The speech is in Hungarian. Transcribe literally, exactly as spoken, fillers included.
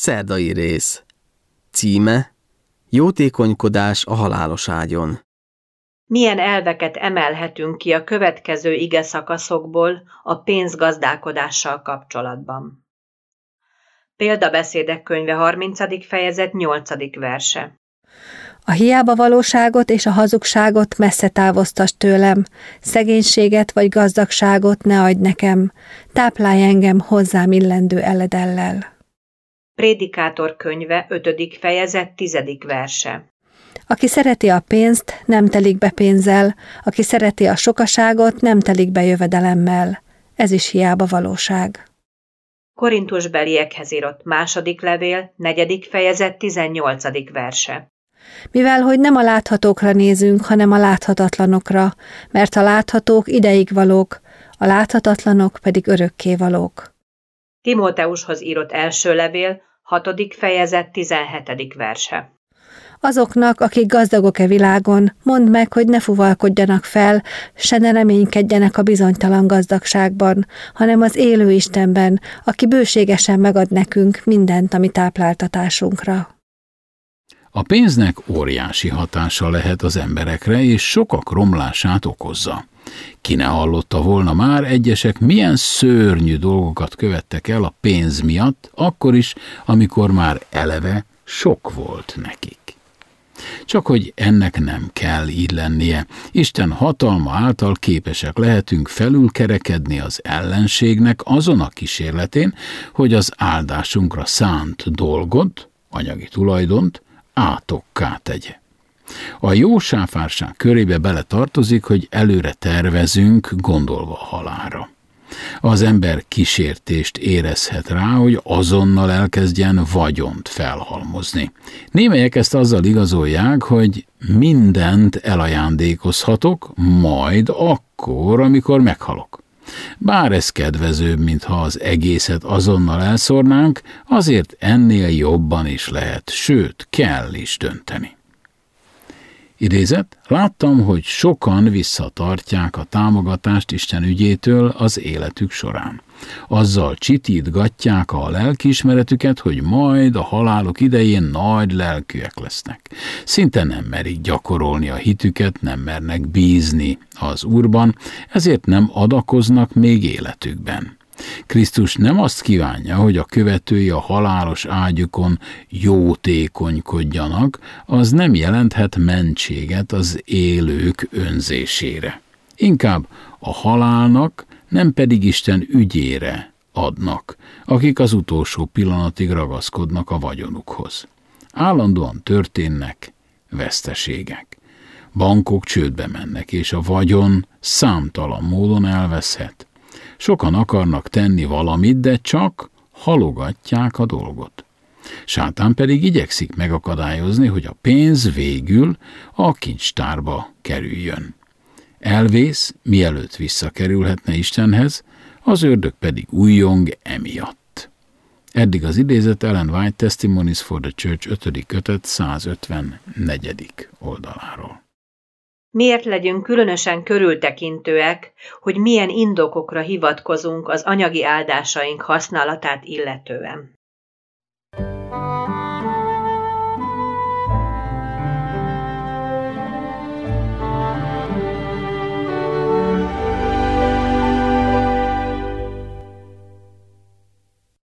Szerdai rész. Címe: Jótékonykodás a halálos ágyon. Milyen elveket emelhetünk ki a következő ige szakaszokból a pénzgazdálkodással kapcsolatban? Példabeszédek könyve harmincadik fejezet nyolcadik verse. A hiába valóságot és a hazugságot messze távoztasd tőlem, szegénységet vagy gazdagságot ne adj nekem, táplálj engem hozzám illendő eledellel. Prédikátor könyve ötödik fejezet tizedik verse. Aki szereti a pénzt, nem telik be pénzzel, aki szereti a sokaságot, nem telik be jövedelemmel. Ez is hiába valóság. Korintusbeliekhez írott második levél, negyedik fejezet tizennyolcadik verse. Mivel, hogy nem a láthatókra nézünk, hanem a láthatatlanokra, mert a láthatók ideig valók, a láthatatlanok pedig örökké valók. Timóteushoz írott első levél, hatodik fejezet tizenhetedik verse. Azoknak, akik gazdagok-e világon, mondd meg, hogy ne fuvalkodjanak fel, se ne reménykedjenek a bizonytalan gazdagságban, hanem az élő Istenben, aki bőségesen megad nekünk mindent, ami tápláltatásunkra. A pénznek óriási hatása lehet az emberekre, és sokak romlását okozza. Ki ne hallotta volna már, egyesek milyen szörnyű dolgokat követtek el a pénz miatt, akkor is, amikor már eleve sok volt nekik. Csak hogy ennek nem kell így lennie. Isten hatalma által képesek lehetünk felülkerekedni az ellenségnek azon a kísérletén, hogy az áldásunkra szánt dolgot, anyagi tulajdont átokká tegye. A jósáfárság körébe bele tartozik, hogy előre tervezünk, gondolva a halálra. Az ember kísértést érezhet rá, hogy azonnal elkezdjen vagyont felhalmozni. Némelyek ezt azzal igazolják, hogy mindent elajándékozhatok, majd akkor, amikor meghalok. Bár ez kedvezőbb, mintha az egészet azonnal elszórnánk, azért ennél jobban is lehet, sőt, kell is dönteni. Idézet: láttam, hogy sokan visszatartják a támogatást Isten ügyétől az életük során. Azzal csitítgatják a lelkiismeretüket, hogy majd a haláluk idején nagy lelkűek lesznek. Szinte nem merik gyakorolni a hitüket, nem mernek bízni az Úrban, ezért nem adakoznak még életükben. Krisztus nem azt kívánja, hogy a követői a halálos ágyukon jótékonykodjanak, az nem jelenthet mentséget az élők önzésére. Inkább a halálnak, nem pedig Isten ügyére adnak, akik az utolsó pillanatig ragaszkodnak a vagyonukhoz. Állandóan történnek veszteségek. Bankok csődbe mennek, és a vagyon számtalan módon elveszhet. Sokan akarnak tenni valamit, de csak halogatják a dolgot. Sátán pedig igyekszik megakadályozni, hogy a pénz végül a kincstárba kerüljön. Elvész, mielőtt visszakerülhetne Istenhez, az ördög pedig újjong emiatt. Eddig az idézet Ellen White Testimonies for the Church ötödik kötet százötvennegyedik oldaláról. Miért legyünk különösen körültekintőek, hogy milyen indokokra hivatkozunk az anyagi áldásaink használatát illetően?